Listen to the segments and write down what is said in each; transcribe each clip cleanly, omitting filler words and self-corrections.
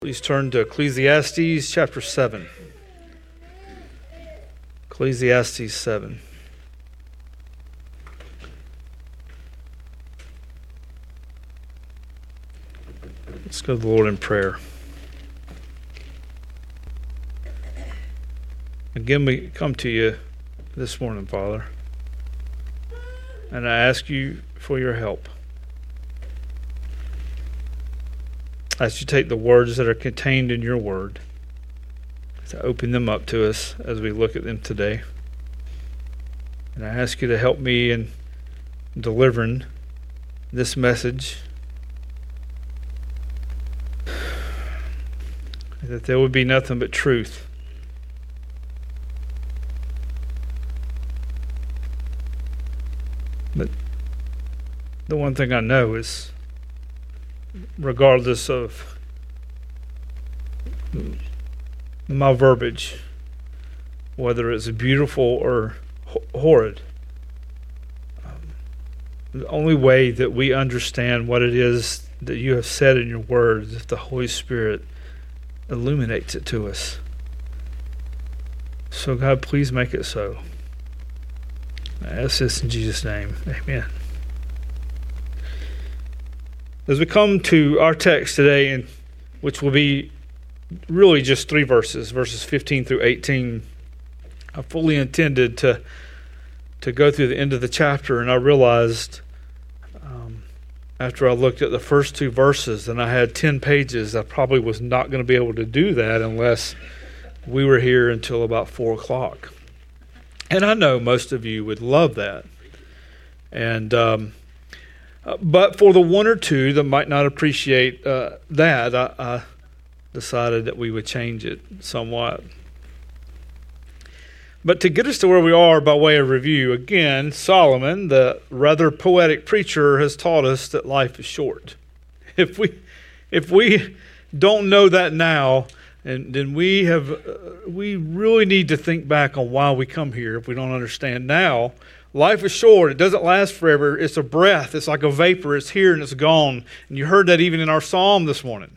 Please turn to Ecclesiastes chapter 7. Ecclesiastes 7. Let's go to the Lord in prayer. Again, we come to you this morning, Father, and I ask you for your help. As you take the words that are contained in your word, to open them up to us as we look at them today. And I ask you to help me in delivering this message, that there would be nothing but truth. But the one thing I know is, regardless of my verbiage, whether it's beautiful or horrid, the only way that we understand what it is that you have said in your word is if the Holy Spirit illuminates it to us. So God, please make it so. I ask this in Jesus' name. Amen. As we come to our text today, which will be really just three verses, verses 15 through 18, I fully intended to go through the end of the chapter, and I realized after I looked at the first two verses and I had 10 pages, I probably was not going to be able to do that unless we were here until about 4 o'clock. And I know most of you would love that. And but for the one or two that might not appreciate that, I decided that we would change it somewhat. But to get us to where we are by way of review, again, Solomon, the rather poetic preacher, has taught us that life is short. If we don't know that now, and then we really need to think back on why we come here. If we don't understand now, life is short. It doesn't last forever. It's a breath. It's like a vapor. It's here and it's gone. And you heard that even in our psalm this morning.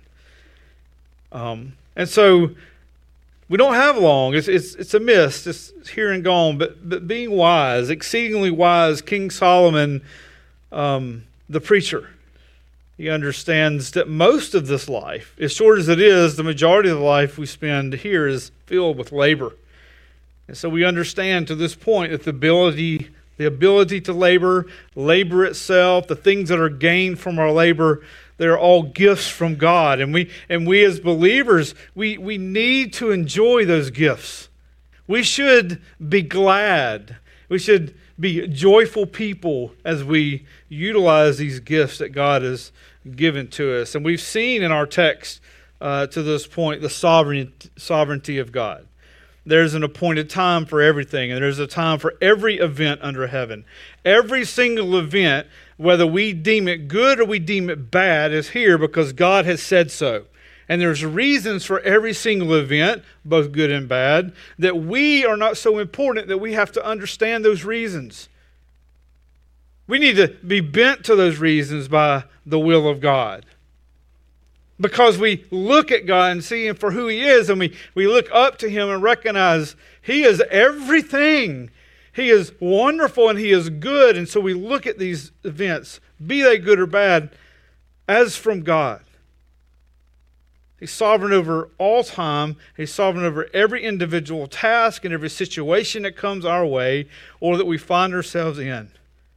And so we don't have long. It's a mist. It's here and gone. But being wise, exceedingly wise, King Solomon, the preacher, he understands that most of this life, as short as it is, the majority of the life we spend here is filled with labor. And so we understand to this point that the ability to labor itself, the things that are gained from our labor, they're all gifts from God. And we as believers, we need to enjoy those gifts. We should be glad. We should be joyful people as we utilize these gifts that God has given to us. And we've seen in our text to this point the sovereignty of God. There's an appointed time for everything, and there's a time for every event under heaven. Every single event, whether we deem it good or we deem it bad, is here because God has said so. And there's reasons for every single event, both good and bad, that we are not so important that we have to understand those reasons. We need to be bent to those reasons by the will of God. Because we look at God and see Him for who He is, and we look up to Him and recognize He is everything. He is wonderful and He is good. And so we look at these events, be they good or bad, as from God. He's sovereign over all time. He's sovereign over every individual task and every situation that comes our way or that we find ourselves in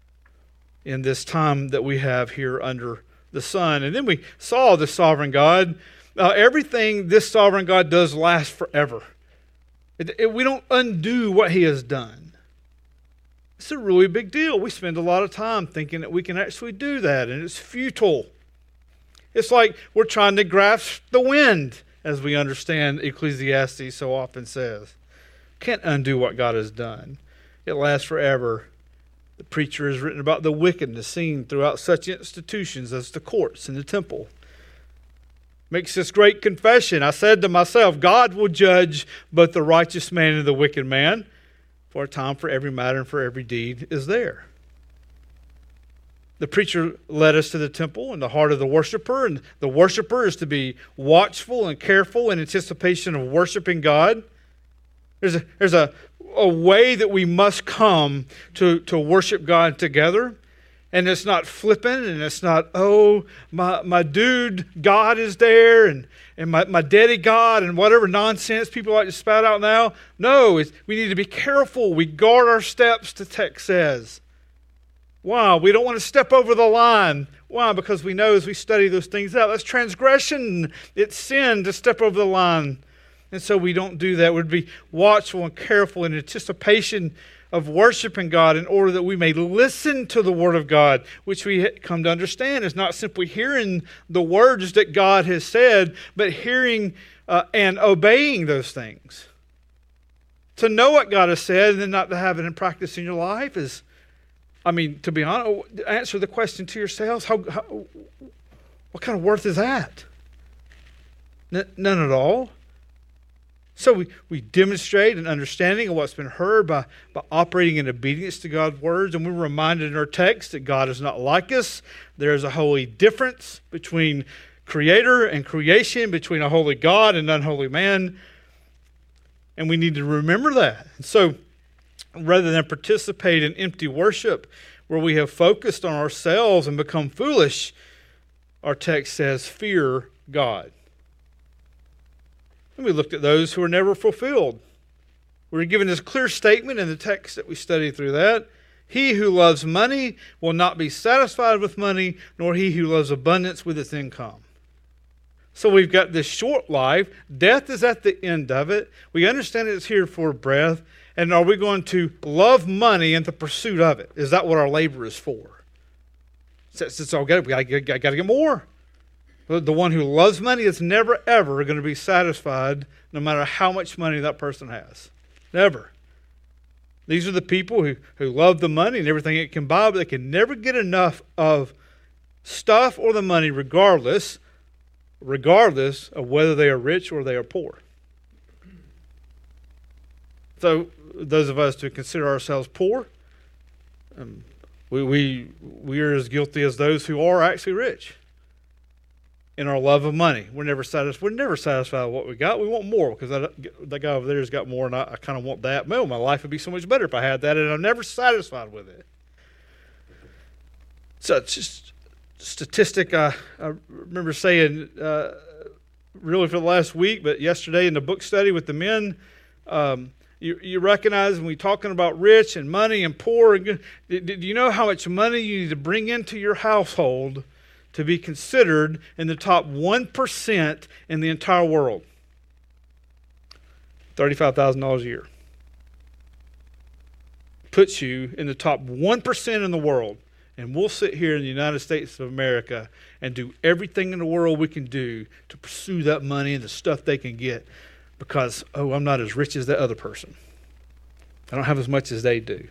this time that we have here under the sun. And then we saw the sovereign God. Everything this sovereign God does lasts forever. We don't undo what He has done. It's a really big deal. We spend a lot of time thinking that we can actually do that, and it's futile. It's like we're trying to grasp the wind, as we understand Ecclesiastes so often says. Can't undo what God has done. It lasts forever. The preacher has written about the wickedness seen throughout such institutions as the courts and the temple. Makes this great confession. I said to myself, God will judge both the righteous man and the wicked man, for a time for every matter and for every deed is there. The preacher led us to the temple in the heart of the worshiper, and the worshiper is to be watchful and careful in anticipation of worshiping God. There's a way that we must come to worship God together. And it's not flippant, and it's not, oh, my dude God is there, and my daddy God, and whatever nonsense people like to spout out now. No, we need to be careful. We guard our steps, the text says. Why? We don't want to step over the line. Why? Because we know as we study those things out, that's transgression. It's sin to step over the line. And so we don't do that. We'd be watchful and careful in anticipation of worshiping God in order that we may listen to the Word of God, which we come to understand is not simply hearing the words that God has said, but hearing and obeying those things. To know what God has said and then not to have it in practice in your life is, to be honest, answer the question to yourselves, what kind of worth is that? None at all. So we demonstrate an understanding of what's been heard by operating in obedience to God's words. And we're reminded in our text that God is not like us. There is a holy difference between creator and creation, between a holy God and unholy man. And we need to remember that. And so rather than participate in empty worship where we have focused on ourselves and become foolish, our text says, fear God. And we looked at those who are never fulfilled. We were given this clear statement in the text that we studied through that. He who loves money will not be satisfied with money, nor he who loves abundance with its income. So we've got this short life. Death is at the end of it. We understand it's here for breath. And are we going to love money in the pursuit of it? Is that what our labor is for? It's all good. We got to get more. The one who loves money is never, ever going to be satisfied no matter how much money that person has. Never. These are the people who love the money and everything it can buy, but they can never get enough of stuff or the money regardless of whether they are rich or they are poor. So those of us who consider ourselves poor, we are as guilty as those who are actually rich. In our love of money, we're never satisfied. We're never satisfied with what we got. We want more because that guy over there has got more, and I kind of want that. Well, my life would be so much better if I had that, and I'm never satisfied with it. So it's just statistic. I remember saying really for the last week, but yesterday in the book study with the men, you recognize when we're talking about rich and money and poor. Do you know how much money you need to bring into your household to be considered in the top 1% in the entire world? $35,000 a year. Puts you in the top 1% in the world. And we'll sit here in the United States of America and do everything in the world we can do to pursue that money and the stuff they can get because, I'm not as rich as that other person. I don't have as much as they do.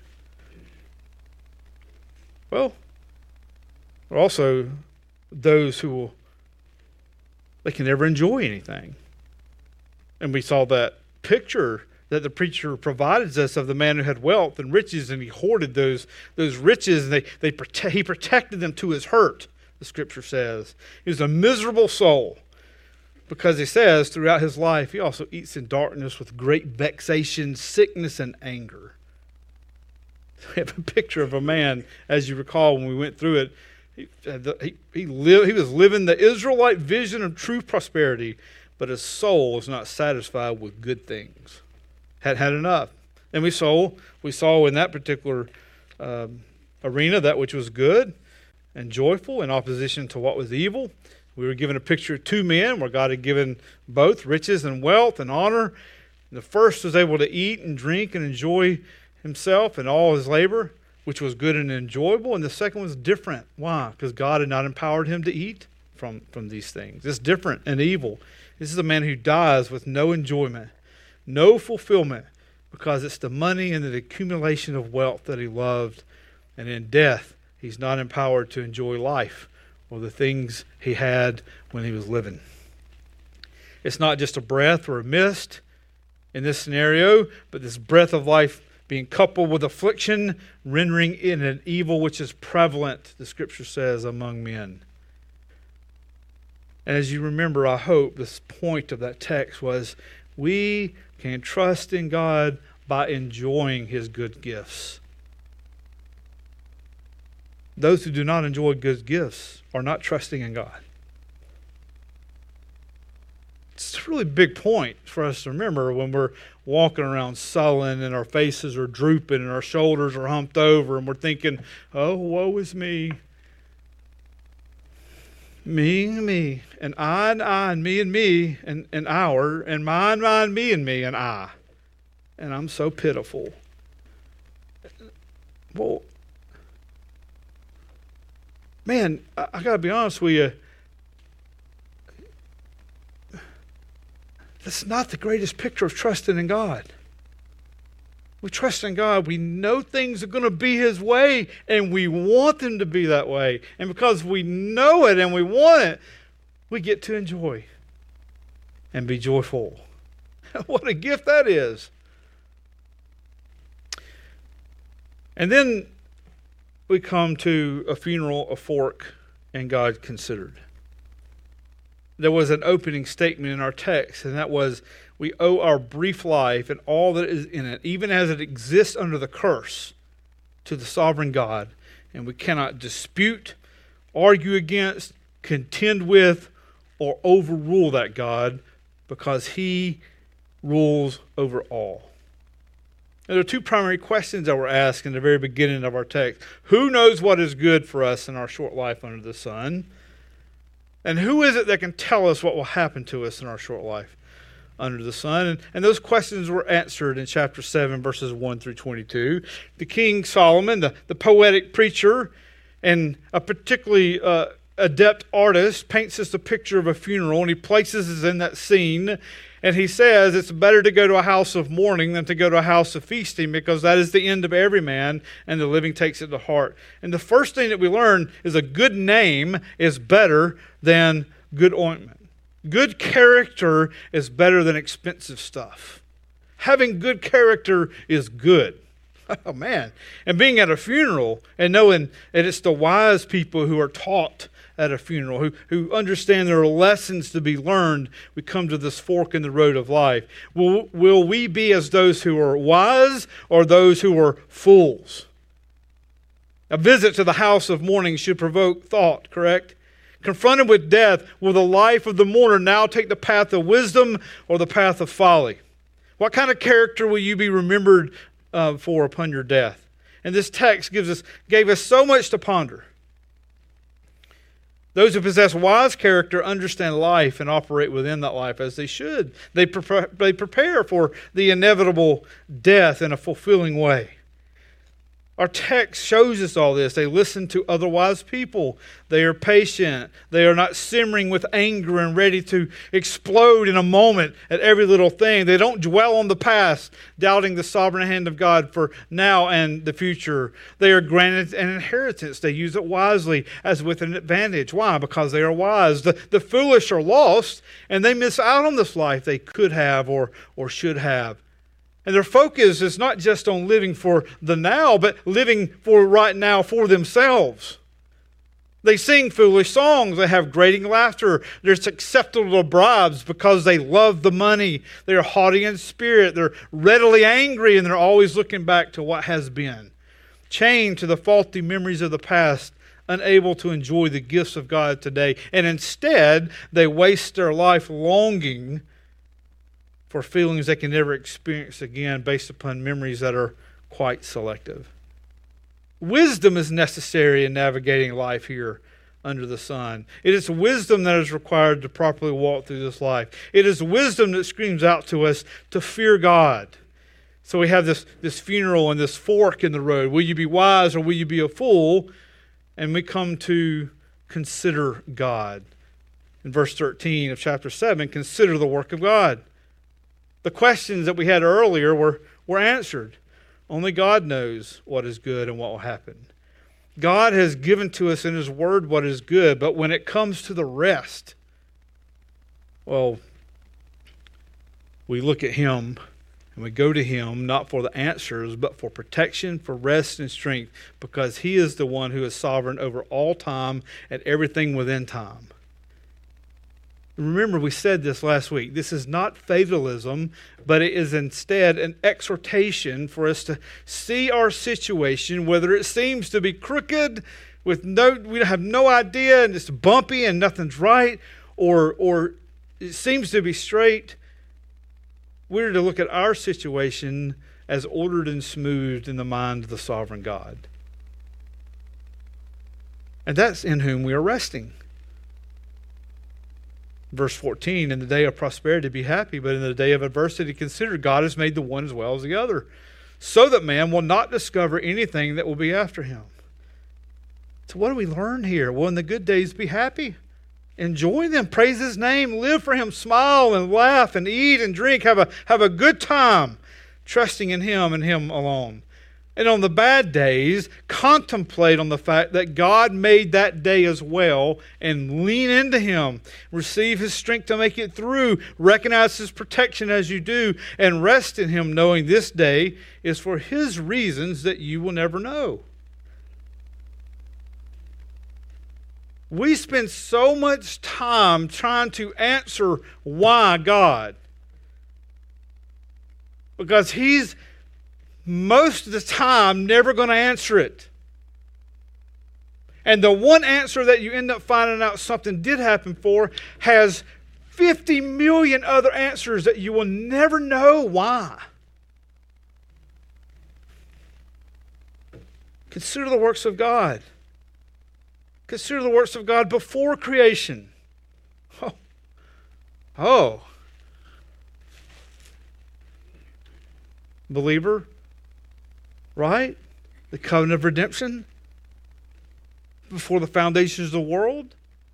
Well, we're also those who they can never enjoy anything. And we saw that picture that the preacher provided us of the man who had wealth and riches, and he hoarded those riches, and he protected them to his hurt, the scripture says. He was a miserable soul because he says throughout his life he also eats in darkness with great vexation, sickness, and anger. We have a picture of a man, as you recall when we went through it. He was living the Israelite vision of true prosperity, but his soul was not satisfied with good things. Had enough. And we saw in that particular arena that which was good and joyful in opposition to what was evil. We were given a picture of two men where God had given both riches and wealth and honor. And the first was able to eat and drink and enjoy himself and all his labor, which was good and enjoyable, and the second was different. Why? Because God had not empowered him to eat from these things. It's different and evil. This is a man who dies with no enjoyment, no fulfillment, because it's the money and the accumulation of wealth that he loved, and in death, he's not empowered to enjoy life or the things he had when he was living. It's not just a breath or a mist in this scenario, but this breath of life being coupled with affliction, rendering it an evil which is prevalent, the Scripture says, among men. And as you remember, I hope, this point of that text was we can trust in God by enjoying His good gifts. Those who do not enjoy good gifts are not trusting in God. It's a really big point for us to remember when we're walking around sullen and our faces are drooping and our shoulders are humped over and we're thinking, oh, woe is me. Me, and I, and me, and our, and mine, me, and I. And I'm so pitiful. Well, man, I got to be honest with you. That's not the greatest picture of trusting in God. We trust in God. We know things are going to be His way, and we want them to be that way. And because we know it and we want it, we get to enjoy and be joyful. What a gift that is. And then we come to a funeral, a fork, and God considered. There was an opening statement in our text, and that was, we owe our brief life and all that is in it, even as it exists under the curse, to the sovereign God. And we cannot dispute, argue against, contend with, or overrule that God, because He rules over all. And there are two primary questions that were asked in the very beginning of our text. Who knows what is good for us in our short life under the sun? And who is it that can tell us what will happen to us in our short life under the sun? And those questions were answered in chapter 7, verses 1 through 22. The King Solomon, the poetic preacher, and a particularly adept artist, paints us a picture of a funeral, and he places us in that scene. And he says it's better to go to a house of mourning than to go to a house of feasting, because that is the end of every man, and the living takes it to heart. And the first thing that we learn is a good name is better than good ointment. Good character is better than expensive stuff. Having good character is good. Oh, man. And being at a funeral and knowing that it's the wise people who are taught at a funeral, who understand there are lessons to be learned, we come to this fork in the road of life. Will we be as those who are wise or those who are fools? A visit to the house of mourning should provoke thought, correct? Confronted with death, will the life of the mourner now take the path of wisdom or the path of folly? What kind of character will you be remembered for upon your death? And this text gave us so much to ponder. Those who possess wise character understand life and operate within that life as they should. They prepare for the inevitable death in a fulfilling way. Our text shows us all this. They listen to otherwise people. They are patient. They are not simmering with anger and ready to explode in a moment at every little thing. They don't dwell on the past, doubting the sovereign hand of God for now and the future. They are granted an inheritance. They use it wisely as with an advantage. Why? Because they are wise. The foolish are lost, and they miss out on this life they could have or should have. And their focus is not just on living for the now, but living for right now for themselves. They sing foolish songs. They have grating laughter. They're acceptable bribes because they love the money. They're haughty in spirit. They're readily angry, and they're always looking back to what has been. Chained to the faulty memories of the past, unable to enjoy the gifts of God today. And instead, they waste their life longing for feelings they can never experience again based upon memories that are quite selective. Wisdom is necessary in navigating life here under the sun. It is wisdom that is required to properly walk through this life. It is wisdom that screams out to us to fear God. So we have this funeral and this fork in the road. Will you be wise or will you be a fool? And we come to consider God. In verse 13 of chapter 7, consider the work of God. The questions that we had earlier were answered. Only God knows what is good and what will happen. God has given to us in His Word what is good, but when it comes to the rest, well, we look at Him And we go to him not for the answers, but for protection, for rest and strength, because he is the one who is sovereign over all time and everything within time. Remember, we said this last week. This is not fatalism, but it is instead an exhortation for us to see our situation, whether it seems to be crooked, we have no idea, and it's bumpy and nothing's right, or it seems to be straight. We're to look at our situation as ordered and smoothed in the mind of the sovereign God. And that's in whom we are resting. Verse 14, in the day of prosperity be happy, but in the day of adversity consider God has made the one as well as the other, so that man will not discover anything that will be after him. So what do we learn here? Well, in the good days be happy. Enjoy them, praise his name, live for him, smile and laugh and eat and drink, have a good time, trusting in him and him alone. And on the bad days, contemplate on the fact that God made that day as well and lean into him. Receive his strength to make it through. Recognize his protection as you do and rest in him, knowing this day is for his reasons that you will never know. We spend so much time trying to answer why God. Because he's most of the time never going to answer it. And the one answer that you end up finding out something did happen for has 50 million other answers that you will never know why. Consider the works of God. Consider the works of God before creation. Oh. Believer, right? The covenant of redemption before the foundations of the world.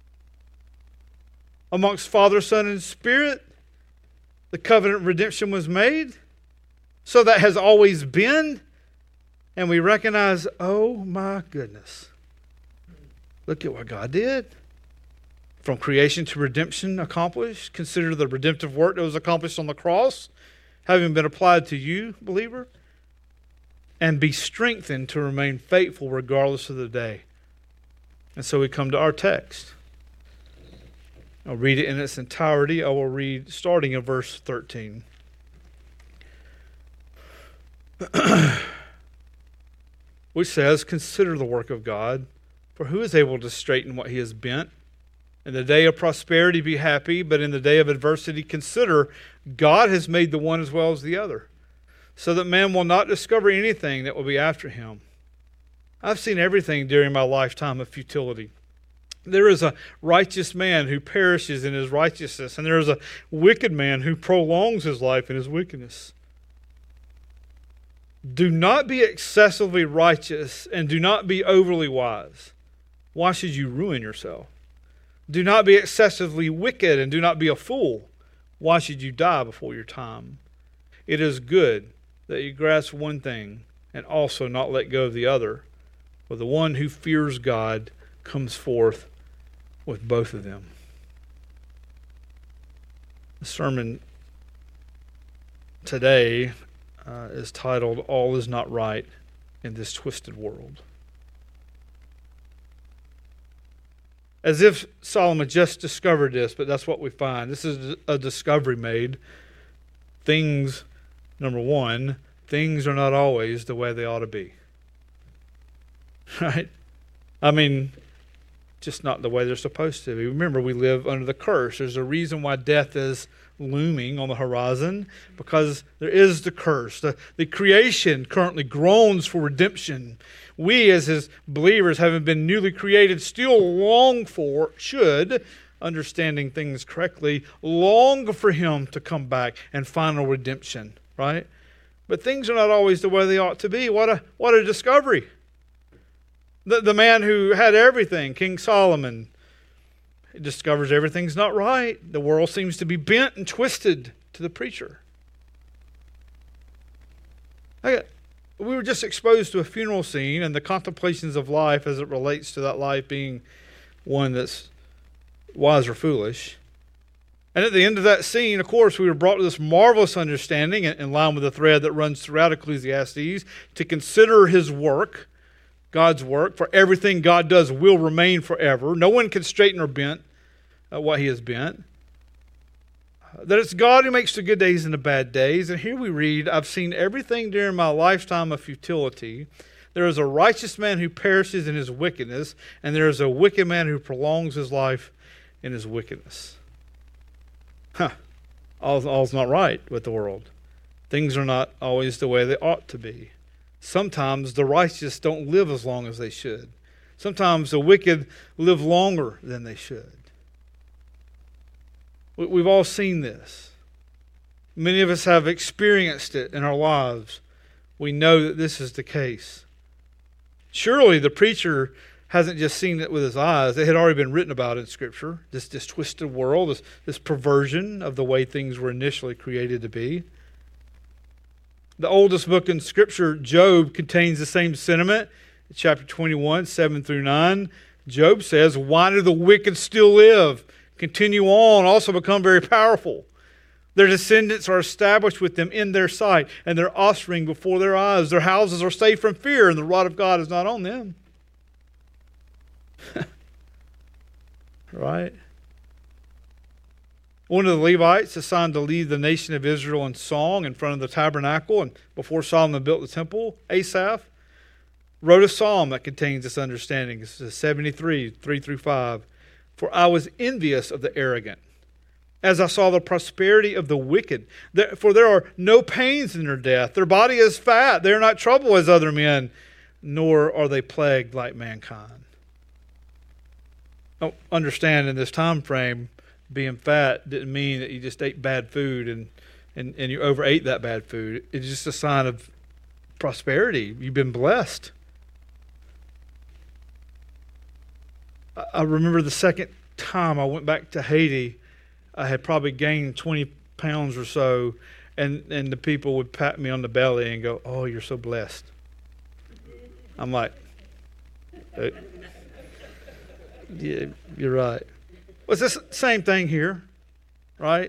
Amongst Father, Son, and Spirit, the covenant of redemption was made. So that has always been. And we recognize, oh my goodness. Look at what God did. From creation to redemption accomplished. Consider the redemptive work that was accomplished on the cross, having been applied to you, believer. And be strengthened to remain faithful regardless of the day. And so we come to our text. I'll read it in its entirety. I will read starting at verse 13. Which says, consider the work of God. For who is able to straighten what he has bent? In the day of prosperity be happy, but in the day of adversity consider God has made the one as well as the other, so that man will not discover anything that will be after him. I've seen everything during my lifetime of futility. There is a righteous man who perishes in his righteousness, and there is a wicked man who prolongs his life in his wickedness. Do not be excessively righteous, and do not be overly wise. Why should you ruin yourself? Do not be excessively wicked, and do not be a fool. Why should you die before your time? It is good that you grasp one thing, and also not let go of the other. For the one who fears God comes forth with both of them. The sermon today is titled, All is Not Right in This Twisted World. As if Solomon just discovered this, but that's what we find. This is a discovery made. Things, number one, things are not always the way they ought to be. Right? I mean, just not the way they're supposed to be. Remember, we live under the curse. There's a reason why death is looming on the horizon, because there is the curse. The creation currently groans for redemption. We, as his believers, having been newly created, still long for, should, understanding things correctly, long for him to come back and final redemption, right? But things are not always the way they ought to be. What a discovery. The man who had everything, King Solomon, discovers everything's not right. The world seems to be bent and twisted to the preacher. We were just exposed to a funeral scene and the contemplations of life as it relates to that life being one that's wise or foolish. And at the end of that scene, of course, we were brought to this marvelous understanding, in line with the thread that runs throughout Ecclesiastes, to consider his work, God's work, for everything God does will remain forever. No one can straighten or bend what he has bent. That it's God who makes the good days and the bad days. And here we read, I've seen everything during my lifetime of futility. There is a righteous man who perishes in his wickedness, and there is a wicked man who prolongs his life in his wickedness. All's not right with the world. Things are not always the way they ought to be. Sometimes the righteous don't live as long as they should. Sometimes the wicked live longer than they should. We've all seen this. Many of us have experienced it in our lives. We know that this is the case. Surely the preacher hasn't just seen it with his eyes. It had already been written about in Scripture. This twisted world, this perversion of the way things were initially created to be. The oldest book in Scripture, Job, contains the same sentiment. In chapter 21, 7 through 9, Job says, why do the wicked still live, continue on, also become very powerful? Their descendants are established with them in their sight, and their offspring before their eyes. Their houses are safe from fear, and the rod of God is not on them. Right? One of the Levites assigned to lead the nation of Israel in song in front of the tabernacle and before Solomon built the temple, Asaph, wrote a psalm that contains this understanding. This is 73, 3 through 5. For I was envious of the arrogant, as I saw the prosperity of the wicked. For there are no pains in their death. Their body is fat. They are not troubled as other men, nor are they plagued like mankind. Now, understand in this time frame, being fat didn't mean that you just ate bad food and you overate that bad food. It's just a sign of prosperity. You've been blessed. I remember the second time I went back to Haiti, I had probably gained 20 pounds or so, and the people would pat me on the belly and go, oh, you're so blessed. I'm like, yeah, you're right. Well, it's the same thing here, right?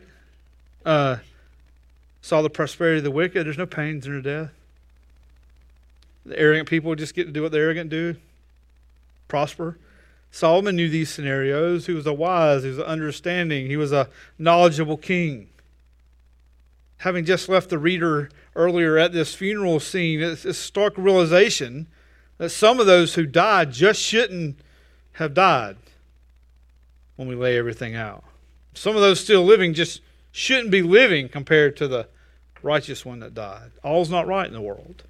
Saw the prosperity of the wicked. There's no pains in their death. The arrogant people just get to do what the arrogant do, prosper. Solomon knew these scenarios. He was a wise, he was understanding, he was a knowledgeable king. Having just left the reader earlier at this funeral scene, it's a stark realization that some of those who died just shouldn't have died when we lay everything out. Some of those still living just shouldn't be living compared to the righteous one that died. All's not right in the world.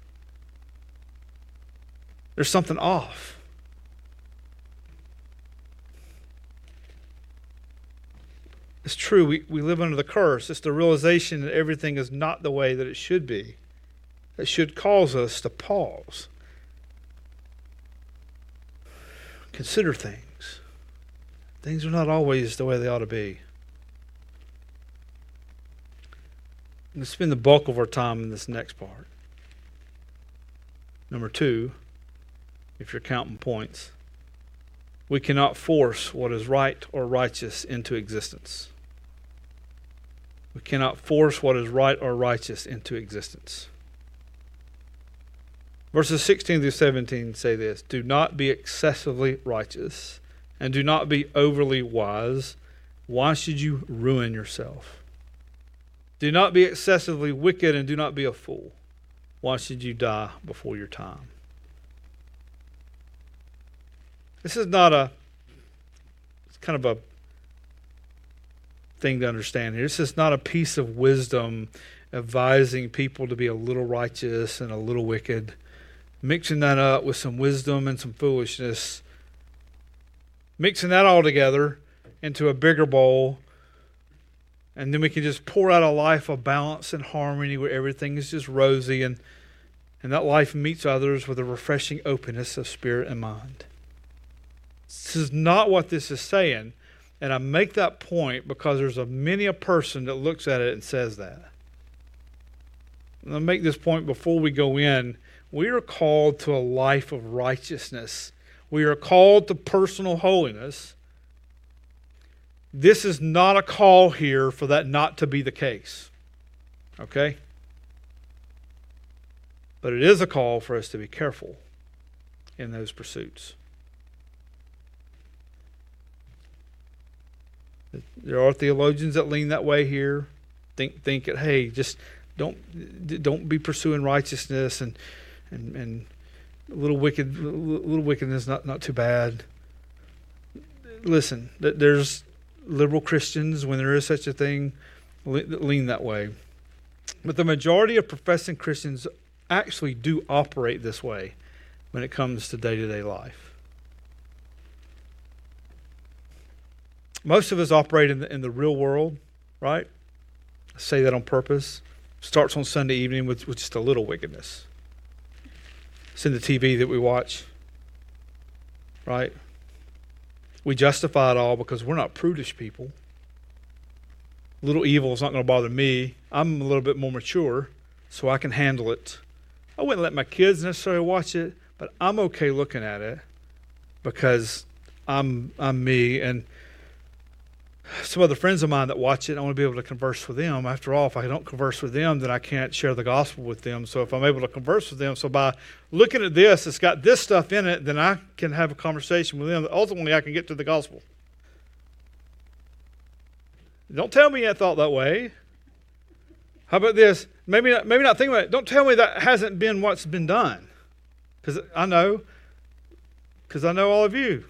There's something off. It's true, we live under the curse. It's the realization that everything is not the way that it should be. It should cause us to pause. Consider things. Things are not always the way they ought to be. I'm going to spend the bulk of our time in this next part. Number 2, if you're counting points, we cannot force what is right or righteous into existence. We cannot force what is right or righteous into existence. Verses 16 through 17 say this: do not be excessively righteous, and do not be overly wise. Why should you ruin yourself? Do not be excessively wicked, and do not be a fool. Why should you die before your time? This is not it's kind of a thing to understand here. This is not a piece of wisdom advising people to be a little righteous and a little wicked, mixing that up with some wisdom and some foolishness, mixing that all together into a bigger bowl, and then we can just pour out a life of balance and harmony where everything is just rosy, and that life meets others with a refreshing openness of spirit and mind. This is not what this is saying, and I make that point because there's many a person that looks at it and says that. And I'll make this point before we go in. We are called to a life of righteousness. We are called to personal holiness. This is not a call here for that not to be the case. Okay? But it is a call for us to be careful in those pursuits. There are theologians that lean that way here. Think that, hey, just don't be pursuing righteousness and a little wickedness not too bad. Listen, there's liberal Christians, when there is such a thing, that lean that way. But the majority of professing Christians actually do operate this way when it comes to day-to-day life. Most of us operate in the real world, right? I say that on purpose. Starts on Sunday evening with just a little wickedness. It's in the TV that we watch, right? We justify it all because we're not prudish people. Little evil is not going to bother me. I'm a little bit more mature, so I can handle it. I wouldn't let my kids necessarily watch it, but I'm okay looking at it because I'm me. And some other friends of mine that watch it, I want to be able to converse with them. After all, if I don't converse with them, then I can't share the gospel with them. So if I'm able to converse with them, so by looking at this, it's got this stuff in it, then I can have a conversation with them. Ultimately, I can get to the gospel. Don't tell me I thought that way. How about this? Maybe not think about it. Don't tell me that hasn't been what's been done. Because I know all of you.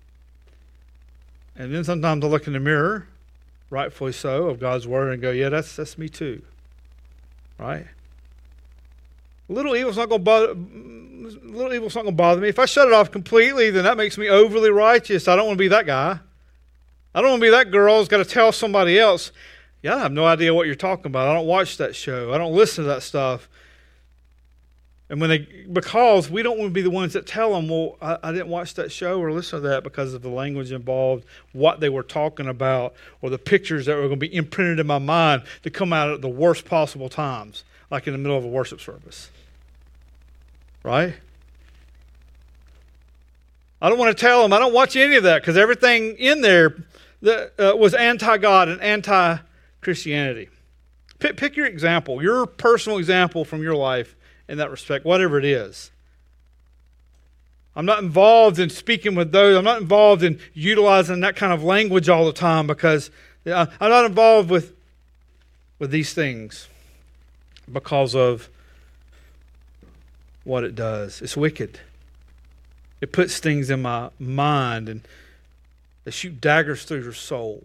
And then sometimes I look in the mirror, rightfully so, of God's word and go, yeah, that's me too. Right? Little evil's not going to bother me. If I shut it off completely, then that makes me overly righteous. I don't want to be that guy. I don't want to be that girl who's got to tell somebody else, yeah, I have no idea what you're talking about. I don't watch that show. I don't listen to that stuff. And because we don't want to be the ones that tell them, well, I didn't watch that show or listen to that because of the language involved, what they were talking about, or the pictures that were going to be imprinted in my mind to come out at the worst possible times, like in the middle of a worship service. Right? I don't want to tell them, I don't watch any of that because everything in there that was anti-God and anti-Christianity. Pick your example, your personal example from your life in that respect, whatever it is. I'm not involved in speaking with those. I'm not involved in utilizing that kind of language all the time because I'm not involved with these things because of what it does. It's wicked. It puts things in my mind and they shoot daggers through your soul.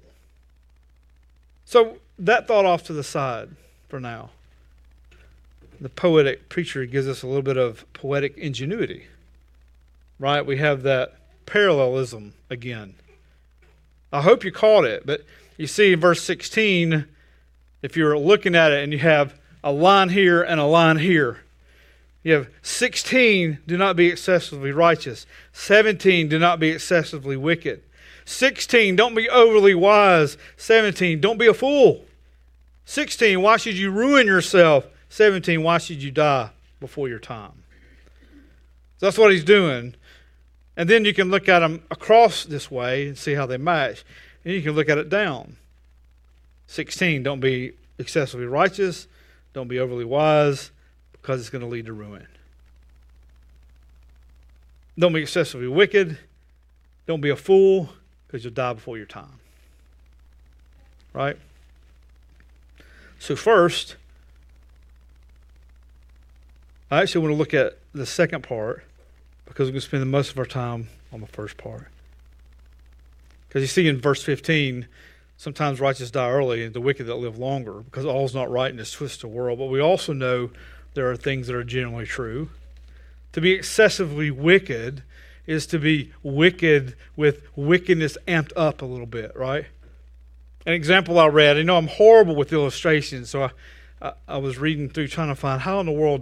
So that thought off to the side for now. The poetic preacher gives us a little bit of poetic ingenuity, right? We have that parallelism again. I hope you caught it, but you see in verse 16, if you're looking at it and you have a line here and a line here, you have 16, do not be excessively righteous. 17, do not be excessively wicked. 16, don't be overly wise. 17, don't be a fool. 16, why should you ruin yourself? 17, why should you die before your time? So that's what he's doing. And then you can look at them across this way and see how they match. And you can look at it down. 16, don't be excessively righteous. Don't be overly wise because it's going to lead to ruin. Don't be excessively wicked. Don't be a fool because you'll die before your time. Right? So first, I actually want to look at the second part because we're going to spend most of our time on the first part. Because you see in verse 15, sometimes righteous die early and the wicked that live longer because all's not right in this twisted world. But we also know there are things that are generally true. To be excessively wicked is to be wicked with wickedness amped up a little bit, right? An example I read, I'm horrible with illustrations, so I was reading through trying to find how in the world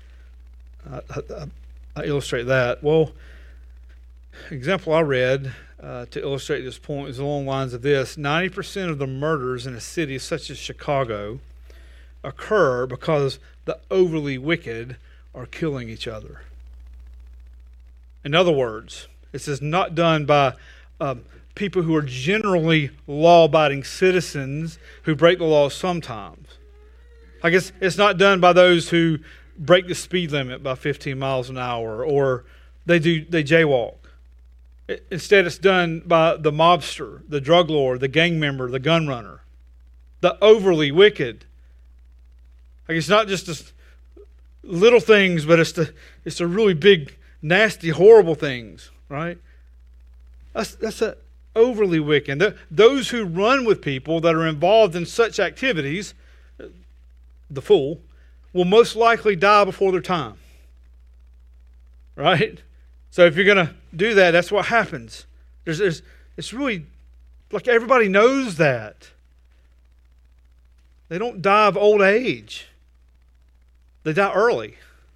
I illustrate that. Well, example I read to illustrate this point is along the lines of this. 90% of the murders in a city such as Chicago occur because the overly wicked are killing each other. In other words, this is not done by people who are generally law-abiding citizens who break the law sometimes. Like it's not done by those who break the speed limit by 15 miles an hour or they jaywalk. Instead, it's done by the mobster, the drug lord, the gang member, the gun runner, the overly wicked. Like it's not just the little things, but it's the really big, nasty, horrible things, right? That's a overly wicked. Those who run with people that are involved in such activities, the fool, will most likely die before their time. Right? So if you're going to do that, that's what happens. It's really like everybody knows that. They don't die of old age. They die early.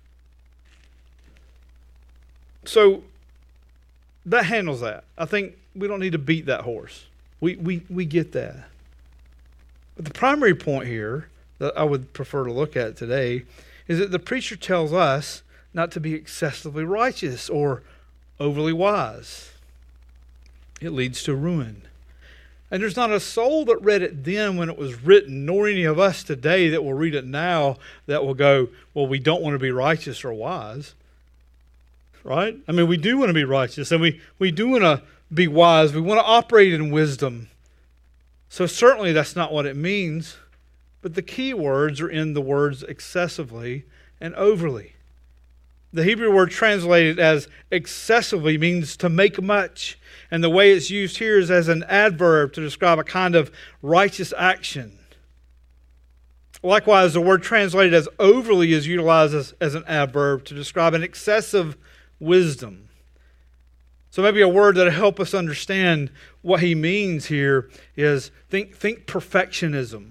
So that handles that. I think we don't need to beat that horse. We get that. But the primary point here that I would prefer to look at today is that the preacher tells us not to be excessively righteous or overly wise. It leads to ruin. And there's not a soul that read it then when it was written, nor any of us today that will read it now that will go, well, we don't want to be righteous or wise. Right? I mean, we do want to be righteous and we do want to be wise. We want to operate in wisdom. So certainly that's not what it means. But the key words are in the words excessively and overly. The Hebrew word translated as excessively means to make much. And the way it's used here is as an adverb to describe a kind of righteous action. Likewise, the word translated as overly is utilized as an adverb to describe an excessive wisdom. So maybe a word that will help us understand what he means here is think perfectionism.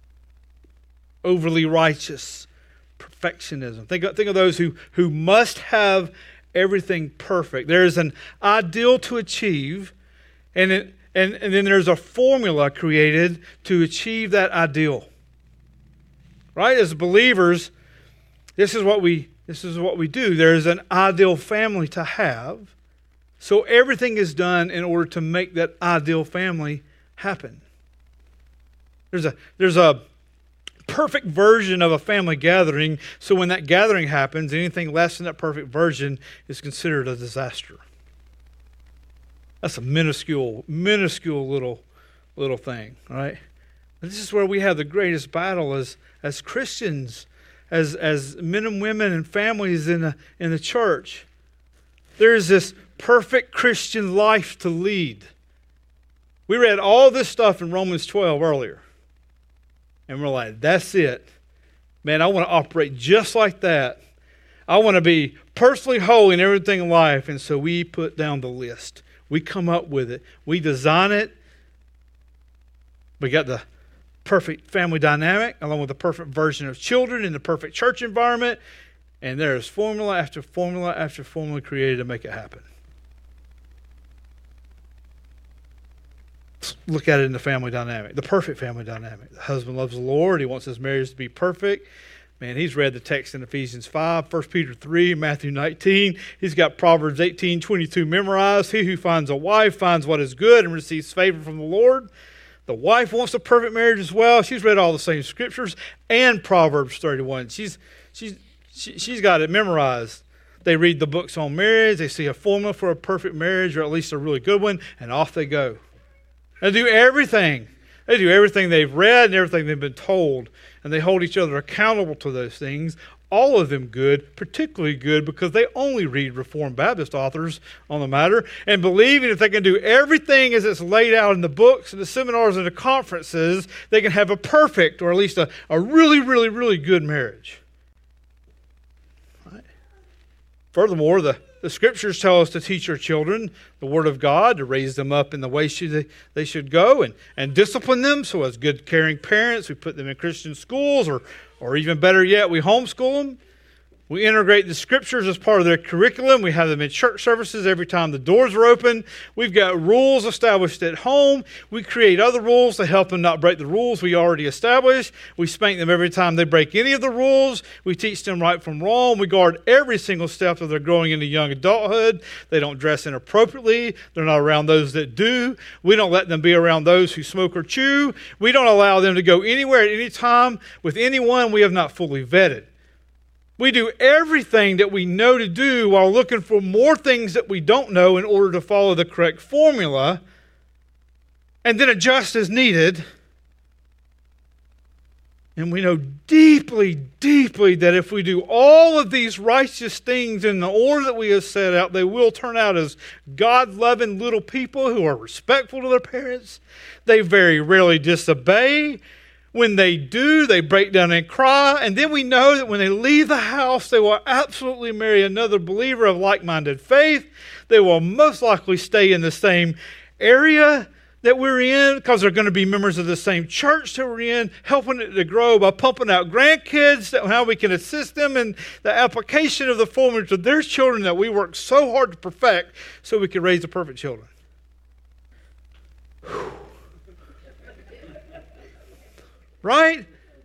Overly righteous. Perfectionism. Think of those who must have everything perfect. There is an ideal to achieve, and then there's a formula created to achieve that ideal. Right? As believers, this is what we do. There is an ideal family to have, so everything is done in order to make that ideal family happen. There's a perfect version of a family gathering, so when that gathering happens, anything less than that perfect version is considered a disaster. That's a minuscule little thing, right? And this is where we have the greatest battle as Christians, as men and women and families in the church. There is this perfect Christian life to lead. We read all this stuff in Romans 12 earlier. And we're like, that's it. Man, I want to operate just like that. I want to be personally holy in everything in life. And so we put down the list. We come up with it. We design it. We got the perfect family dynamic along with the perfect version of children in the perfect church environment. And there's formula after formula after formula created to make it happen. Look at it in the family dynamic, the perfect family dynamic. The husband loves the Lord. He wants his marriage to be perfect. Man, he's read the text in Ephesians 5, 1 Peter 3, Matthew 19. He's got Proverbs 18:22 memorized. He who finds a wife finds what is good and receives favor from the Lord. The wife wants a perfect marriage as well. She's read all the same scriptures and Proverbs 31. She's got it memorized. They read the books on marriage. They see a formula for a perfect marriage, or at least a really good one, and off they go. They do everything. They do everything they've read and everything they've been told. And they hold each other accountable to those things. All of them good, particularly good because they only read Reformed Baptist authors on the matter and believing if they can do everything as it's laid out in the books and the seminars and the conferences, they can have a perfect or at least a really, really, really good marriage. Right? Furthermore, the Scriptures tell us to teach our children the Word of God, to raise them up in the way they should go and discipline them. So as good, caring parents, we put them in Christian schools or even better yet, we homeschool them. We integrate the scriptures as part of their curriculum. We have them in church services every time the doors are open. We've got rules established at home. We create other rules to help them not break the rules we already established. We spank them every time they break any of the rules. We teach them right from wrong. We guard every single step of their growing into young adulthood. They don't dress inappropriately. They're not around those that do. We don't let them be around those who smoke or chew. We don't allow them to go anywhere at any time with anyone we have not fully vetted. We do everything that we know to do while looking for more things that we don't know in order to follow the correct formula, and then adjust as needed. And we know deeply, deeply that if we do all of these righteous things in the order that we have set out, they will turn out as God-loving little people who are respectful to their parents. They very rarely disobey. When they do, they break down and cry. And then we know that when they leave the house, they will absolutely marry another believer of like-minded faith. They will most likely stay in the same area that we're in because they're going to be members of the same church that we're in, helping it to grow by pumping out grandkids, how we can assist them in the application of the formula to their children that we work so hard to perfect so we can raise the perfect children. Whew. Right?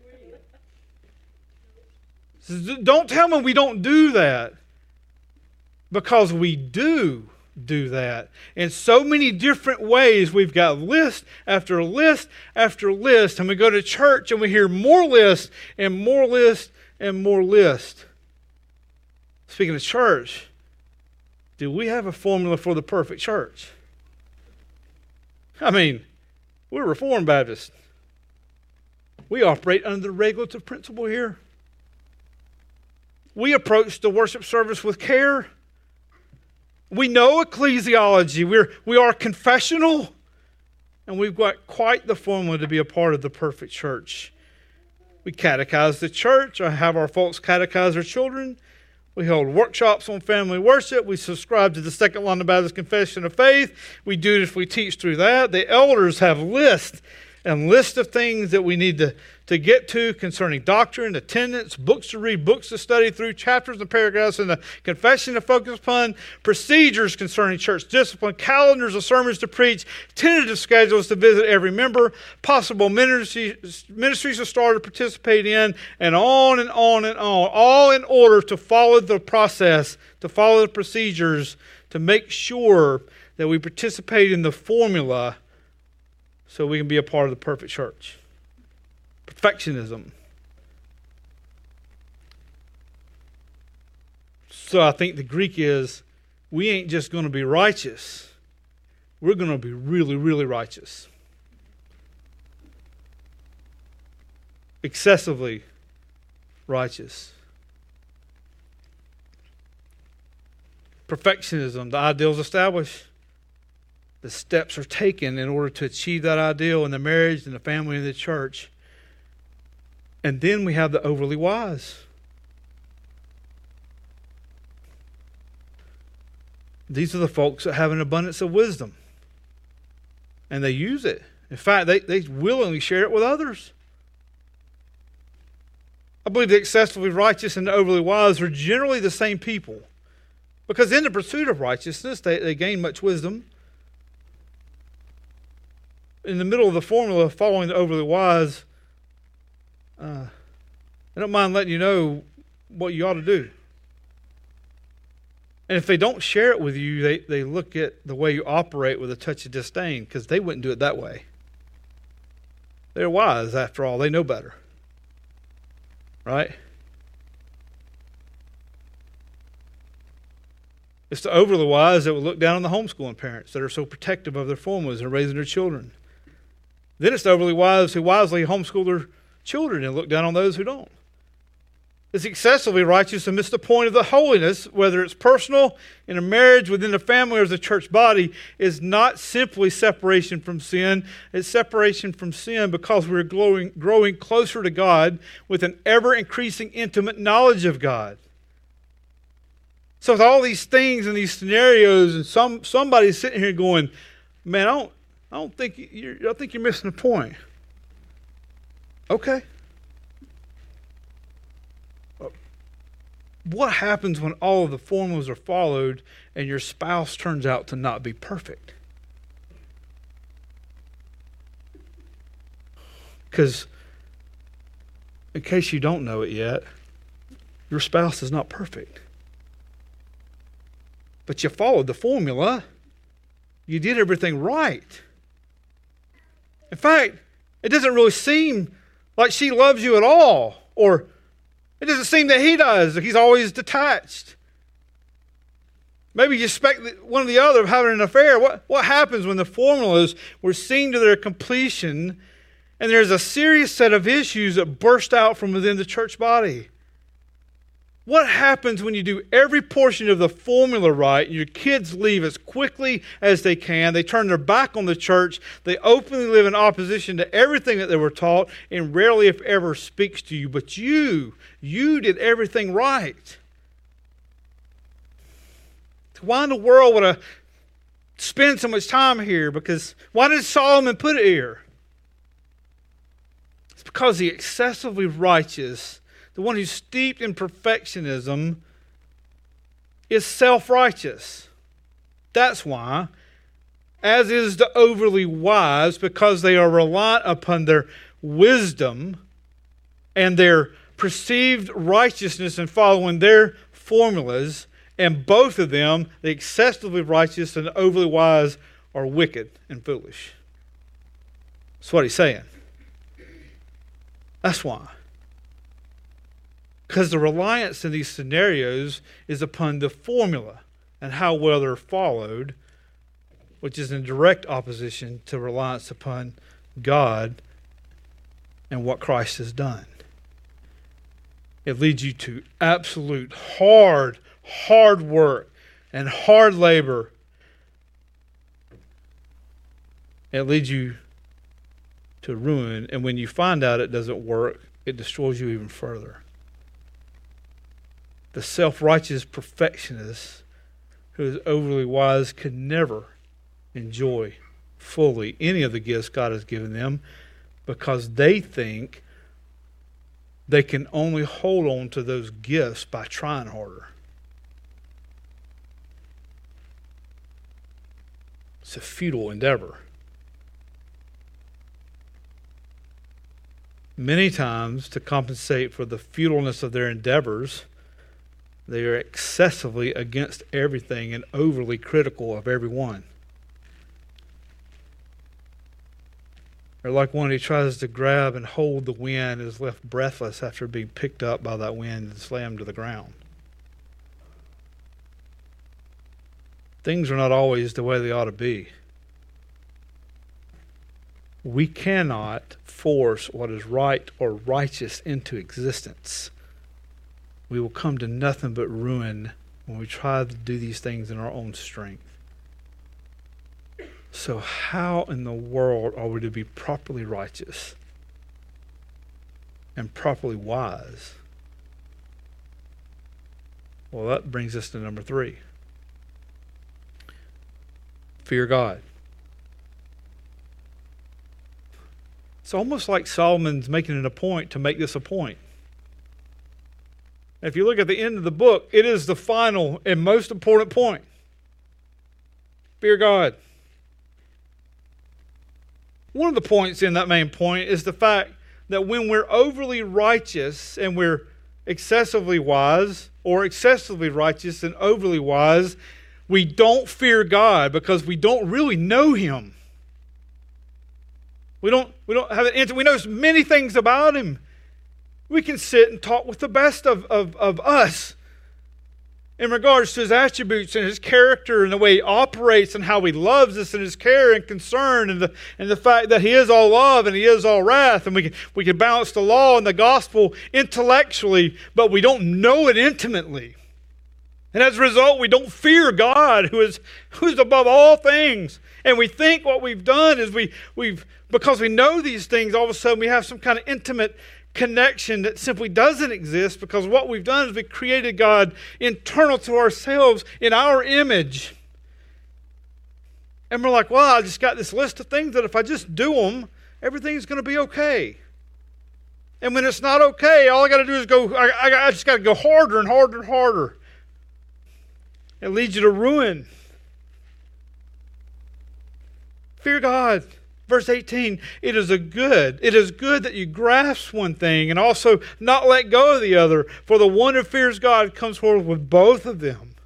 Don't tell me we don't do that, because we do that in so many different ways. We've got list after list after list, and we go to church and we hear more list and more list and more list. Speaking of church, do we have a formula for the perfect church? I mean, we're Reformed Baptists. We operate under the regulative principle here. We approach the worship service with care. We know ecclesiology. We are confessional. And we've got quite the formula to be a part of the perfect church. We catechize the church. I have our folks catechize their children. We hold workshops on family worship. We subscribe to the Second London Baptist Confession of Faith. We do this. We teach through that. The elders have lists and list of things that we need to get to concerning doctrine, attendance, books to read, books to study through, chapters and paragraphs in the confession to focus upon, procedures concerning church discipline, calendars of sermons to preach, tentative schedules to visit every member, possible ministries to start or participate in, and on and on and on, all in order to follow the process, to follow the procedures, to make sure that we participate in the formula so we can be a part of the perfect church. Perfectionism. So I think the Greek is, we ain't just going to be righteous. We're going to be really, really righteous. Excessively righteous. Perfectionism. The ideal is established. The steps are taken in order to achieve that ideal in the marriage and the family and the church. And then we have the overly wise. These are the folks that have an abundance of wisdom. And they use it. In fact, they willingly share it with others. I believe the excessively righteous and the overly wise are generally the same people. Because in the pursuit of righteousness, they gain much wisdom. In the middle of the formula, following the overly wise, I don't mind letting you know what you ought to do. And if they don't share it with you, they look at the way you operate with a touch of disdain, because they wouldn't do it that way. They're wise, after all. They know better. Right? It's the overly wise that will look down on the homeschooling parents that are so protective of their formulas and raising their children. Then it's the overly wise who wisely homeschool their children and look down on those who don't. It's excessively righteous and miss the point of the holiness, whether it's personal, in a marriage, within the family, or as a church body, is not simply separation from sin. It's separation from sin because we're growing closer to God with an ever-increasing intimate knowledge of God. So with all these things and these scenarios, and somebody's sitting here going, man, I think you're missing the point. Okay. what happens when all of the formulas are followed and your spouse turns out to not be perfect? Because, in case you don't know it yet, your spouse is not perfect. But you followed the formula. You did everything right. In fact, it doesn't really seem like she loves you at all. Or it doesn't seem that he does. He's always detached. Maybe you suspect one or the other of having an affair. What happens when the formulas were seen to their completion and there's a serious set of issues that burst out from within the church body? What happens when you do every portion of the formula right and your kids leave as quickly as they can? They turn their back on the church. They openly live in opposition to everything that they were taught and rarely, if ever, speaks to you. But you did everything right. Why in the world would I spend so much time here? Because why did Solomon put it here? It's because the excessively righteous, the one who's steeped in perfectionism, is self-righteous. That's why. As is the overly wise, because they are reliant upon their wisdom and their perceived righteousness in following their formulas. And both of them, the excessively righteous and the overly wise, are wicked and foolish. That's what he's saying. That's why. Because the reliance in these scenarios is upon the formula and how well they're followed, which is in direct opposition to reliance upon God and what Christ has done. It leads you to absolute hard work and hard labor. It leads you to ruin, and when you find out it doesn't work, it destroys you even further. The self-righteous perfectionist who is overly wise can never enjoy fully any of the gifts God has given them because they think they can only hold on to those gifts by trying harder. It's a futile endeavor. Many times, to compensate for the futileness of their endeavors, they are excessively against everything and overly critical of everyone. They're like one who tries to grab and hold the wind and is left breathless after being picked up by that wind and slammed to the ground. Things are not always the way they ought to be. We cannot force what is right or righteous into existence. We will come to nothing but ruin when we try to do these things in our own strength. So how in the world are we to be properly righteous and properly wise? Well, that brings us to number 3. Fear God. It's almost like Solomon's making it a point to make this a point. If you look at the end of the book, it is the final and most important point. Fear God. One of the points in that main point is the fact that when we're overly righteous and we're excessively wise, or excessively righteous and overly wise, we don't fear God because we don't really know Him. We don't have an answer. We know many things about Him. We can sit and talk with the best of us in regards to His attributes and His character and the way He operates and how He loves us and His care and concern and the fact that He is all love and He is all wrath. And we can balance the law and the gospel intellectually, but we don't know it intimately. And as a result, we don't fear God, who's above all things. And we think what we've done is because we know these things, all of a sudden we have some kind of intimate connection that simply doesn't exist, because what we've done is we created God internal to ourselves in our image. And we're like, well, I just got this list of things that if I just do them, everything's going to be okay. And when it's not okay, all I got to do is go, I just got to go harder and harder and harder. It leads you to ruin. Fear God. Verse 18, it is good that you grasp one thing and also not let go of the other, for the one who fears God comes forward with both of them.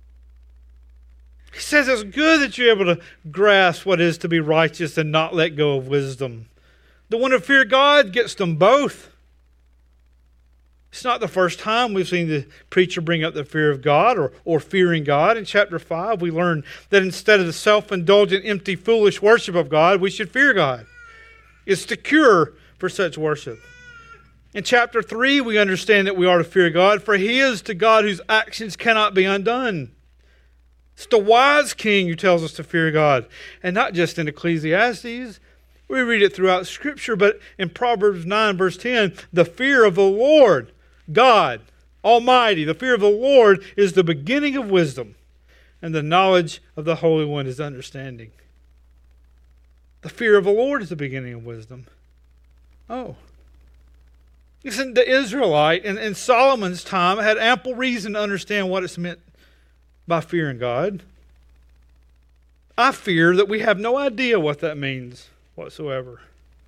He says it's good that you're able to grasp what it is to be righteous and not let go of wisdom. The one who fears God gets them both. It's not the first time we've seen the preacher bring up the fear of God or fearing God. In chapter 5, we learn that instead of the self-indulgent, empty, foolish worship of God, we should fear God. It's the cure for such worship. In chapter 3, we understand that we are to fear God, for He is the God whose actions cannot be undone. It's the wise king who tells us to fear God, and not just in Ecclesiastes. We read it throughout Scripture, but in Proverbs 9, verse 10, the fear of the Lord, God Almighty, the fear of the Lord is the beginning of wisdom, and the knowledge of the Holy One is understanding. The fear of the Lord is the beginning of wisdom. Oh. Listen, the Israelite in Solomon's time had ample reason to understand what it's meant by fearing God. I fear that we have no idea what that means whatsoever.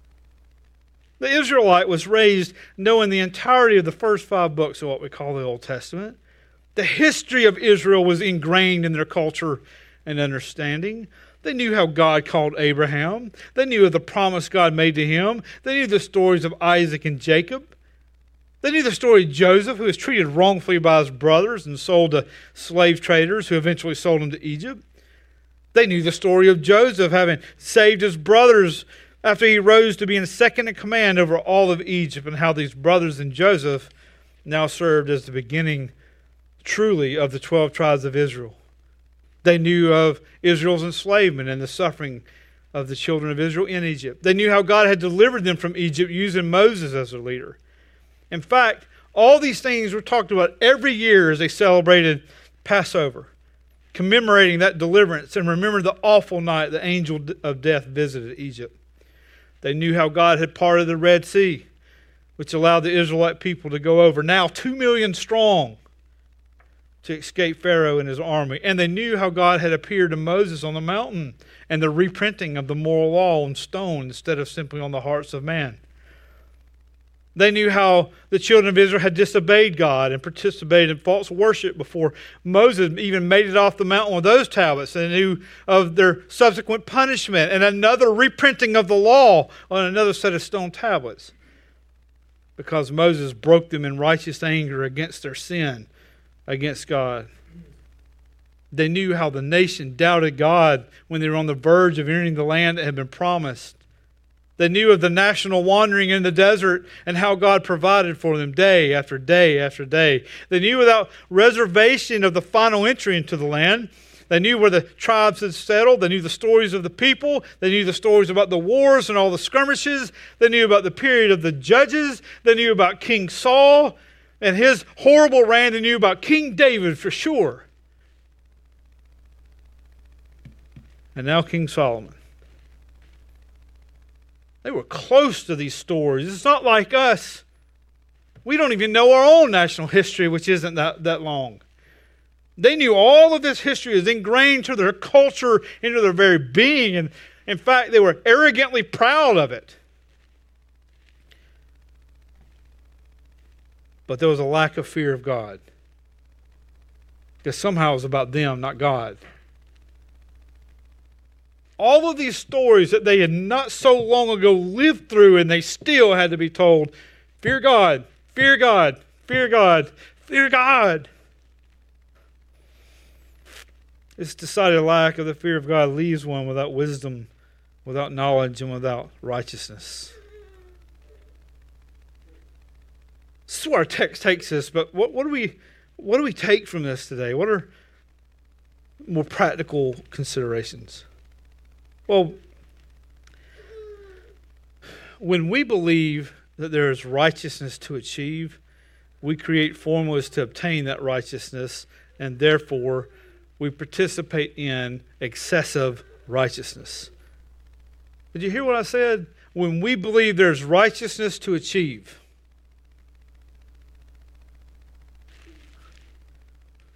The Israelite was raised knowing the entirety of the first 5 books of what we call the Old Testament. The history of Israel was ingrained in their culture and understanding. They knew how God called Abraham. They knew of the promise God made to him. They knew the stories of Isaac and Jacob. They knew the story of Joseph, who was treated wrongfully by his brothers and sold to slave traders who eventually sold him to Egypt. They knew the story of Joseph having saved his brothers after he rose to be in second in command over all of Egypt, and how these brothers and Joseph now served as the beginning, truly, of the 12 tribes of Israel. They knew of Israel's enslavement and the suffering of the children of Israel in Egypt. They knew how God had delivered them from Egypt using Moses as their leader. In fact, all these things were talked about every year as they celebrated Passover, commemorating that deliverance and remember the awful night the angel of death visited Egypt. They knew how God had parted the Red Sea, which allowed the Israelite people to go over, now 2 million strong, to escape Pharaoh and his army. And they knew how God had appeared to Moses on the mountain and the reprinting of the moral law on stone instead of simply on the hearts of man. They knew how the children of Israel had disobeyed God and participated in false worship before Moses even made it off the mountain with those tablets. They knew of their subsequent punishment and another reprinting of the law on another set of stone tablets, because Moses broke them in righteous anger against their sin against God. They knew how the nation doubted God when they were on the verge of entering the land that had been promised. They knew of the national wandering in the desert and how God provided for them day after day after day. They knew without reservation of the final entry into the land. They knew where the tribes had settled. They knew the stories of the people. They knew the stories about the wars and all the skirmishes. They knew about the period of the judges. They knew about King Saul and his horrible reign. They knew about King David for sure. And now King Solomon. They were close to these stories. It's not like us. We don't even know our own national history, which isn't that long. They knew all of this history is ingrained to their culture, into their very being. And in fact, they were arrogantly proud of it. But there was a lack of fear of God. Because somehow it was about them, not God. All of these stories that they had not so long ago lived through, and they still had to be told, fear God, fear God, fear God, fear God. This decided lack of the fear of God leaves one without wisdom, without knowledge, and without righteousness. This is where our text takes us, but what do we take from this today? What are more practical considerations? Well, when we believe that there is righteousness to achieve, we create formulas to obtain that righteousness, and therefore we participate in excessive righteousness. Did you hear what I said? When we believe there's righteousness to achieve,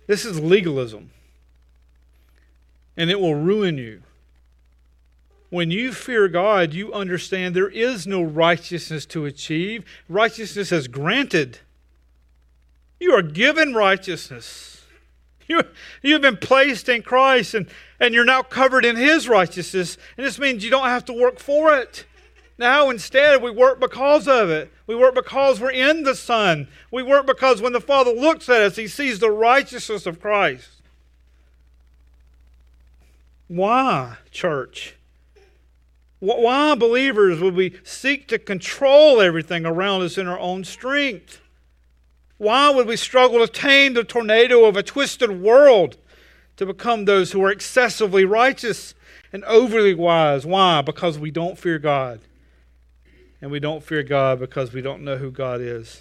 This is legalism. And it will ruin you. When you fear God, you understand there is no righteousness to achieve. Righteousness is granted. You are given righteousness. You've been placed in Christ, and you're now covered in His righteousness. And this means you don't have to work for it. Now instead we work because of it. We work because we're in the Son. We work because when the Father looks at us, He sees the righteousness of Christ. Why, church? Why, believers, would we seek to control everything around us in our own strength? Why would we struggle to tame the tornado of a twisted world to become those who are excessively righteous and overly wise? Why? Because we don't fear God. And we don't fear God because we don't know who God is.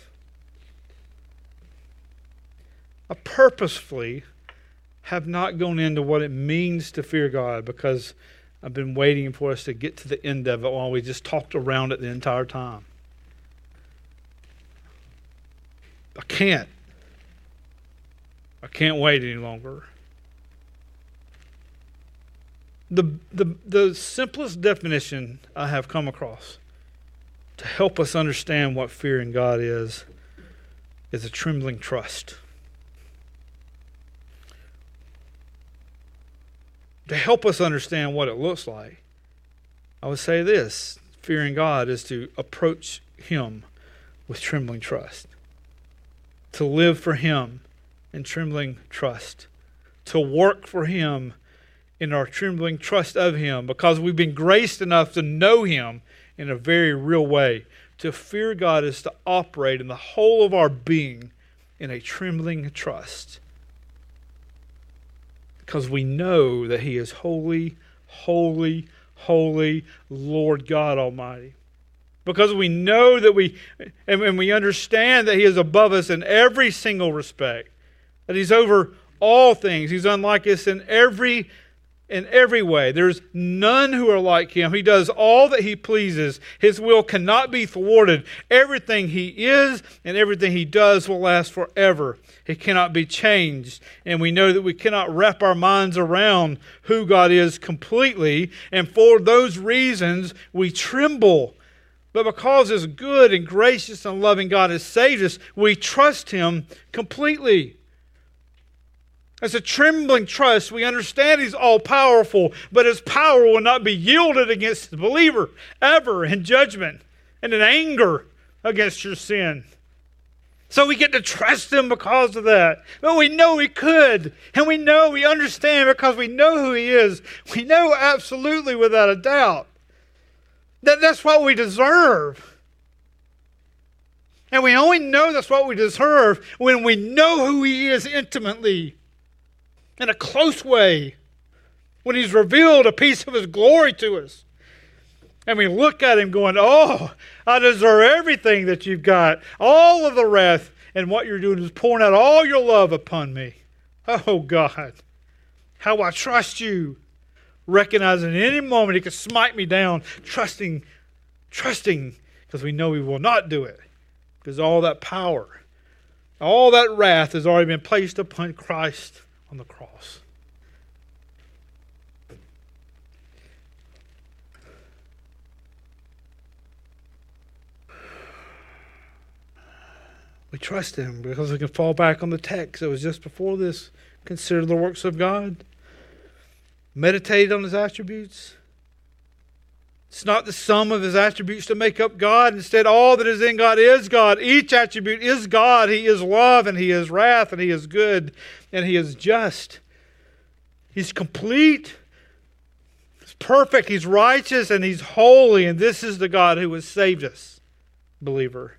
I purposefully have not gone into what it means to fear God because I've been waiting for us to get to the end of it while we just talked around it the entire time. I can't wait any longer. The simplest definition I have come across to help us understand what fearing God is a trembling trust. To help us understand what it looks like, I would say this: fearing God is to approach Him with trembling trust. To live for Him in trembling trust. To work for Him in our trembling trust of Him because we've been graced enough to know Him in a very real way. To fear God is to operate in the whole of our being in a trembling trust. Because we know that He is holy, holy, holy, Lord God Almighty. Because we know that we understand that He is above us in every single respect. That He's over all things. He's unlike us in every way. There's none who are like Him. He does all that He pleases. His will cannot be thwarted. Everything He is and everything He does will last forever. It cannot be changed. And we know that we cannot wrap our minds around who God is completely. And for those reasons, we tremble. But because His good and gracious and loving God has saved us, we trust Him completely. As a trembling trust, we understand He's all-powerful, but His power will not be yielded against the believer ever in judgment and in anger against your sin. So we get to trust Him because of that. But we know we could, and we understand because we know who He is. We know absolutely without a doubt that that's what we deserve. And we only know that's what we deserve when we know who He is intimately, in a close way, when He's revealed a piece of His glory to us. And we look at Him going, oh, I deserve everything that You've got, all of the wrath, and what You're doing is pouring out all Your love upon me. Oh, God, how I trust You, recognizing at any moment He could smite me down, trusting, because we know He will not do it, because all that power, all that wrath has already been placed upon Christ on the cross. We trust Him because we can fall back on the text that was just before this. Consider the works of God. Meditate on His attributes. It's not the sum of His attributes to make up God. Instead, all that is in God is God. Each attribute is God. He is love, and He is wrath, and He is good, and He is just. He's complete. He's perfect. He's righteous, and He's holy. And this is the God who has saved us, believer.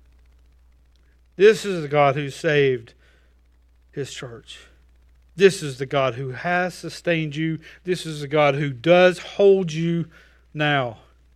This is the God who saved His church. This is the God who has sustained you. This is the God who does hold you now.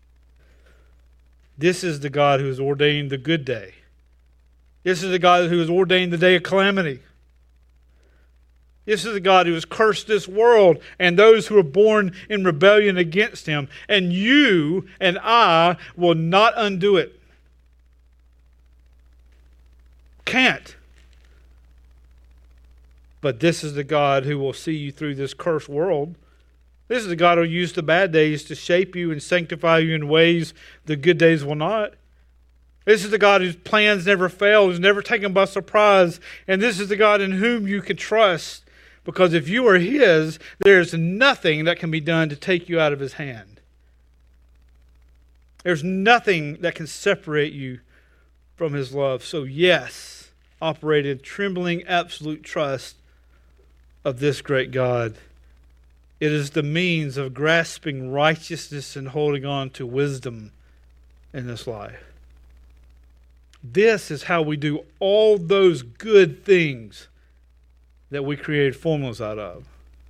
This is the God who has ordained the good day. This is the God who has ordained the day of calamity. This is the God who has cursed this world and those who are born in rebellion against Him. And you and I will not undo it. Can't. But this is the God who will see you through this cursed world. This is the God who will use the bad days to shape you and sanctify you in ways the good days will not. This is the God whose plans never fail, who's never taken by surprise. And this is the God in whom you can trust. Because if you are His, there's nothing that can be done to take you out of His hand. There's nothing that can separate you from His love. So yes, operate in trembling, absolute trust of this great God. It is the means of grasping righteousness and holding on to wisdom in this life. This is how we do all those good things that we created formulas out of.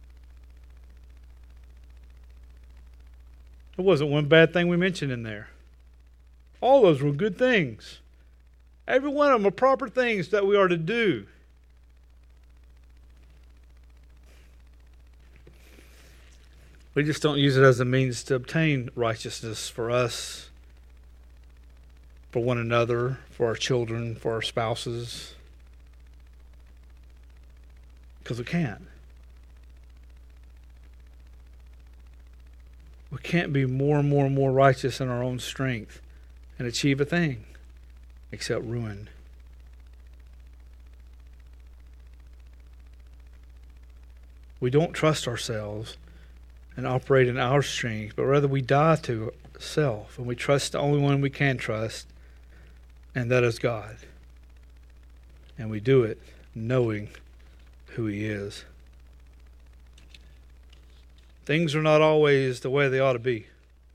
There wasn't one bad thing we mentioned in there. All those were good things. Every one of them are proper things that we are to do. We just don't use it as a means to obtain righteousness for us, for one another, for our children, for our spouses. Because we can't. We can't be more and more and more righteous in our own strength and achieve a thing except ruin. We don't trust ourselves and operate in our strength, but rather we die to self and we trust the only one we can trust, and that is God. And we do it knowing who He is. Things are not always the way they ought to be.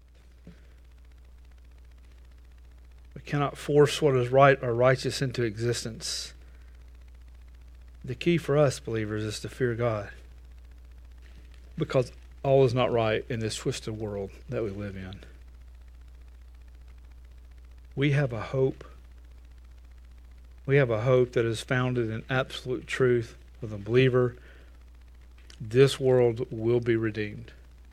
We cannot force what is right or righteous into existence. The key for us, believers, is to fear God. Because all is not right in this twisted world that we live in. We have a hope. We have a hope that is founded in absolute truth with a believer. This world will be redeemed.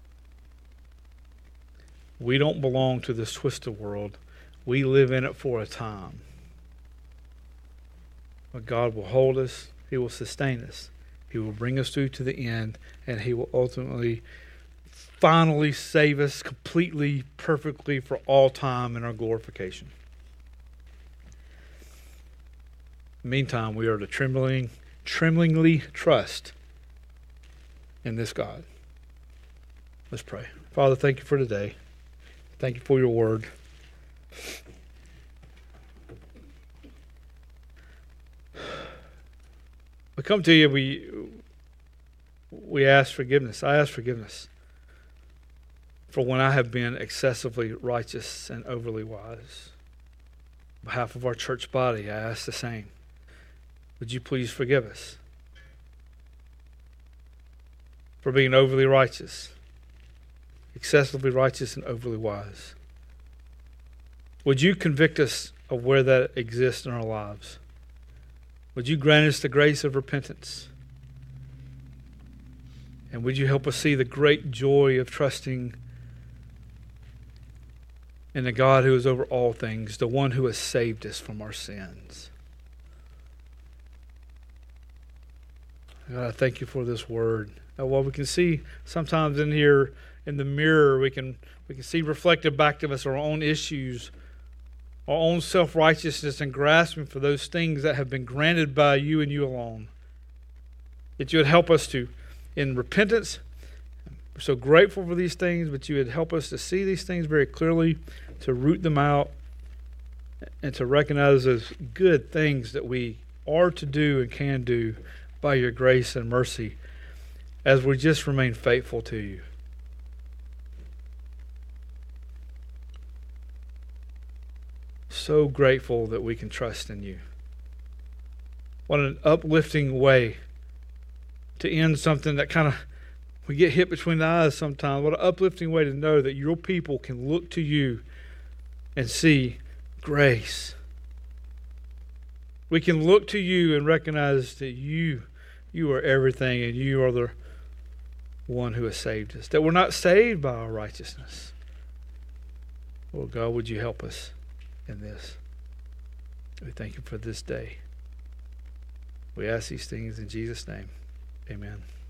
We don't belong to this twisted world. We live in it for a time. But God will hold us. He will sustain us. He will bring us through to the end, and He will ultimately, finally save us completely, perfectly, for all time in our glorification. Meantime, we are to tremblingly trust in this God. Let's pray. Father, thank you for today. Thank you for your word. We come to you, we ask forgiveness. I ask forgiveness for when I have been excessively righteous and overly wise. On behalf of our church body, I ask the same. Would you please forgive us for being overly righteous, excessively righteous and overly wise? Would you convict us of where that exists in our lives? Would you grant us the grace of repentance? And would you help us see the great joy of trusting in the God who is over all things, the one who has saved us from our sins? God, I thank you for this word. What we can see sometimes in here in the mirror, we can see reflected back to us our own issues, our own self-righteousness, and grasping for those things that have been granted by you and you alone. That you would help us to, in repentance, we're so grateful for these things, but you would help us to see these things very clearly, to root them out, and to recognize as good things that we are to do and can do by your grace and mercy as we just remain faithful to you. So grateful that we can trust in you. What an uplifting way to end something that kind of we get hit between the eyes sometimes. What an uplifting way to know that your people can look to you and see grace. We can look to you and recognize that you are everything, and you are the one who has saved us. That we're not saved by our righteousness. Lord God, would you help us in this? We thank you for this day. We ask these things in Jesus' name. Amen.